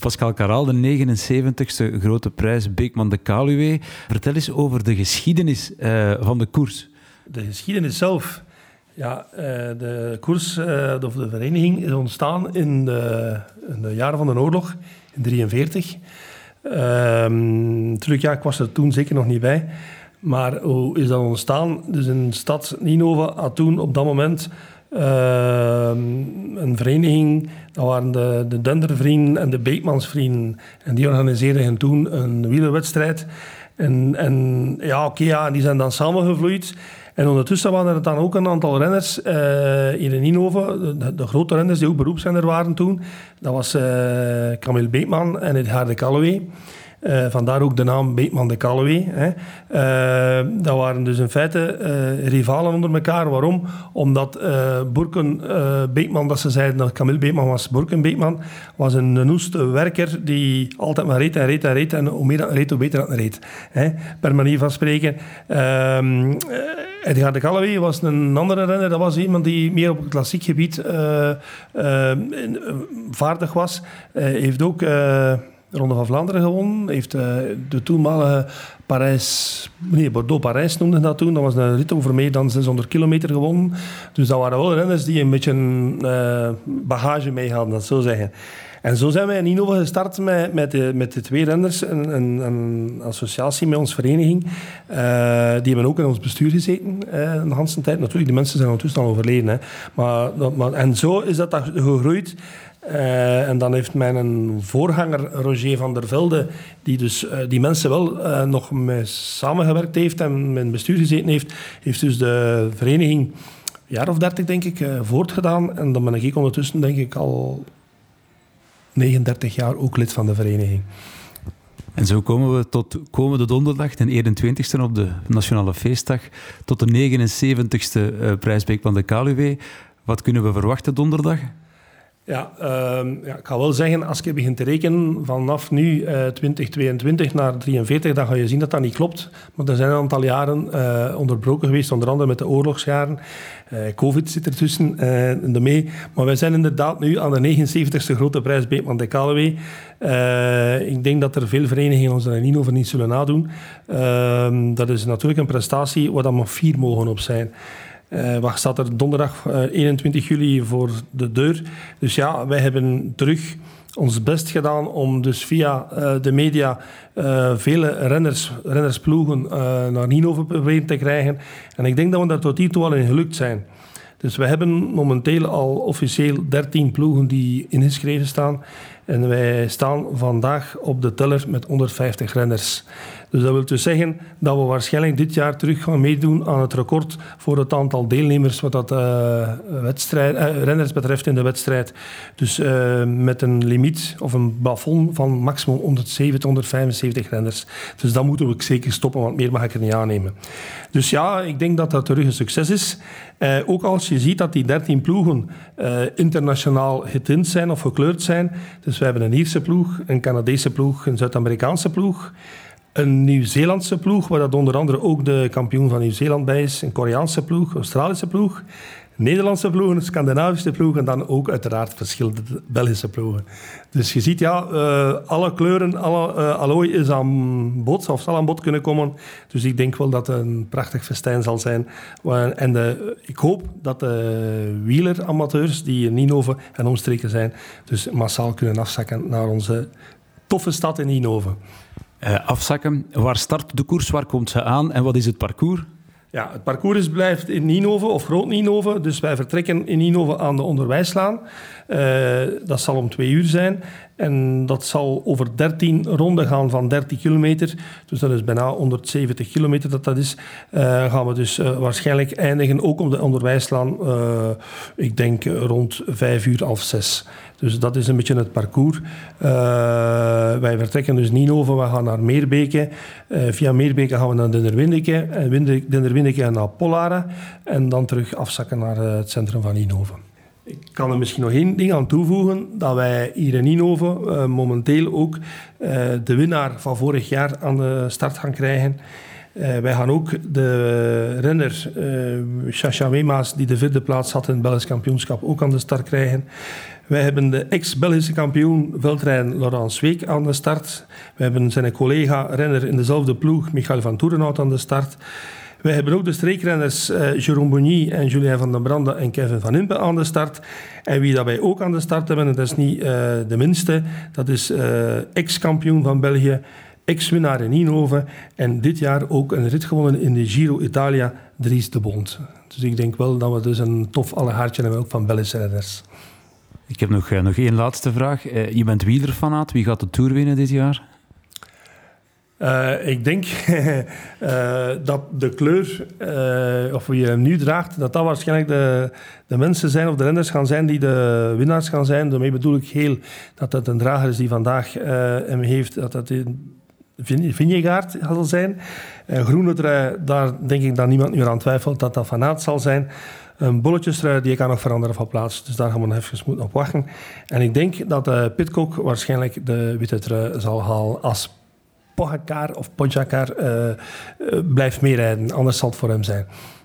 Pascal Caral, de 79ste grote prijs Beekman de Kaluwe. Vertel eens over de geschiedenis van de koers. De geschiedenis zelf. Ja, de koers of de vereniging is ontstaan in de jaren van de oorlog, in 1943. Natuurlijk, ja, ik was er toen zeker nog niet bij. Maar hoe is dat ontstaan? Dus in de stad Ninove had toen op dat moment een vereniging. Dat waren de Dendervrienden en de Beekmansvrienden. En die organiseerden toen een wielerwedstrijd. En die zijn dan samengevloeid. En ondertussen waren er dan ook een aantal renners hier in Ninove. De grote renners die ook beroepsrenner waren toen. Dat was Camille Beekman en Edgar de Kaluwe. Vandaar ook de naam Beekman de Kaluwe. Dat waren dus in feite rivalen onder elkaar. Waarom? Omdat Burken Beekman, dat ze zeiden dat Camille Beekman was Burken Beekman, was een noeste werker die altijd maar reed. En hoe meer dat reed, hoe beter dat reed. Per manier van spreken. Edgar de Kaluwe was een andere renner. Dat was iemand die meer op het klassiek gebied vaardig was. Heeft ook Ronde van Vlaanderen gewonnen. Heeft de toenmalige Bordeaux-Parijs noemden dat toen. Dat was een rit over meer dan 600 kilometer gewonnen. Dus dat waren wel renners die een beetje bagage mee hadden, dat zo zeggen. En zo zijn wij in Ninove gestart met de twee renners, een associatie met onze vereniging. Die hebben ook in ons bestuur gezeten de hele tijd. Natuurlijk, die mensen zijn ondertussen al overleden. Hè. En zo is dat gegroeid. En dan heeft mijn voorganger Roger van der Velde, die dus die mensen wel nog mee samengewerkt heeft en met het bestuur gezeten heeft dus de vereniging een jaar of 30, denk ik, voortgedaan. En dan ben ik ondertussen, denk ik, al 39 jaar ook lid van de vereniging. En zo komen we tot komende donderdag, de 21ste op de Nationale Feestdag, tot de 79ste prijs Beekman de Kaluwe. Wat kunnen we verwachten donderdag? Ja, ik ga wel zeggen, als je begint te rekenen vanaf nu 2022 naar 43, dan ga je zien dat dat niet klopt. Maar er zijn een aantal jaren onderbroken geweest, onder andere met de oorlogsjaren. Covid zit ertussen mee. Maar wij zijn inderdaad nu aan de 79ste grote prijs Beekman de Kaluwe. Ik denk dat er veel verenigingen ons daar in Ninove niet zullen nadoen. Dat is natuurlijk een prestatie waar dan nog 4 mogen op zijn. Wat staat er donderdag 21 juli voor de deur? Dus ja, wij hebben terug ons best gedaan om dus via de media vele rennersploegen naar Ninove proberen te krijgen. En ik denk dat we daar tot hiertoe al in gelukt zijn. Dus we hebben momenteel al officieel 13 ploegen die ingeschreven staan. En wij staan vandaag op de teller met 150 renners. Dus dat wil dus zeggen dat we waarschijnlijk dit jaar terug gaan meedoen aan het record voor het aantal deelnemers wat dat renners betreft in de wedstrijd. Dus met een limiet of een plafond van maximum 170, 175 renners. Dus dat moeten we zeker stoppen, want meer mag ik er niet aannemen. Dus ja, ik denk dat dat terug een succes is. Ook als je ziet dat die 13 ploegen internationaal getint zijn of gekleurd zijn. Dus we hebben een Ierse ploeg, een Canadese ploeg, een Zuid-Amerikaanse ploeg, een Nieuw-Zeelandse ploeg, waar dat onder andere ook de kampioen van Nieuw-Zeeland bij is, een Koreaanse ploeg, een Australische ploeg, een Nederlandse ploeg, een Scandinavische ploeg en dan ook uiteraard verschillende Belgische ploegen. Dus je ziet, ja, alle kleuren, alle allooi is aan bod, of zal aan bod kunnen komen. Dus ik denk wel dat het een prachtig festijn zal zijn. En ik hoop dat de wieleramateurs die in Ninove en omstreken zijn, dus massaal kunnen afzakken naar onze toffe stad in Ninove. Afzakken. Waar start de koers? Waar komt ze aan? En wat is het parcours? Ja, het parcours blijft in Ninove of Groot Ninove. Dus wij vertrekken in Ninove aan de Onderwijslaan. Dat zal om 2 uur zijn. En dat zal over 13 ronden gaan van 30 kilometer. Dus dat is bijna 170 kilometer dat is. Gaan we dus waarschijnlijk eindigen, ook op de Onderwijslaan. Ik denk rond 5 uur, half 6. Dus dat is een beetje het parcours. Wij vertrekken dus Ninove, we gaan naar Meerbeke. Via Meerbeke gaan we naar Denderwindeke. En Denderwindeke naar Pollaren. En dan terug afzakken naar het centrum van Ninove. Ik kan er misschien nog 1 ding aan toevoegen, dat wij hier in Ninove momenteel ook de winnaar van vorig jaar aan de start gaan krijgen. Wij gaan ook de renner Chacha Wemaas, die de 4e plaats had in het Belgisch kampioenschap, ook aan de start krijgen. Wij hebben de ex-Belgische kampioen veldrijden Laurent Sweeck aan de start. We hebben zijn collega-renner in dezelfde ploeg, Michael van Toerenhout, aan de start. Wij hebben ook de streekrenners Jérôme Bonny en Julien van den Brande en Kevin van Impe aan de start. En wie dat wij ook aan de start hebben, en dat is niet de minste, dat is ex-kampioen van België, ex-winnaar in Eindhoven en dit jaar ook een rit gewonnen in de Giro Italia, Dries de Bond. Dus ik denk wel dat we dus een tof allegaartje hebben ook van Belgische renners. Ik heb nog één laatste vraag. Je bent wielerfanaat. Wie gaat de Tour winnen dit jaar? Ik denk dat de kleur, of wie je hem nu draagt, dat waarschijnlijk de mensen zijn of de renners gaan zijn die de winnaars gaan zijn. Daarmee bedoel ik heel dat het een drager is die vandaag hem heeft, dat het Vingegaard zal zijn. Groene trui, daar denk ik dat niemand meer aan twijfelt dat dat Van Aert zal zijn. Een bolletjestrui, die kan nog veranderen van plaats. Dus daar gaan we nog even moeten op wachten. En ik denk dat Pidcock waarschijnlijk de witte trui zal halen als Pogacar blijft meerijden. Anders zal het voor hem zijn.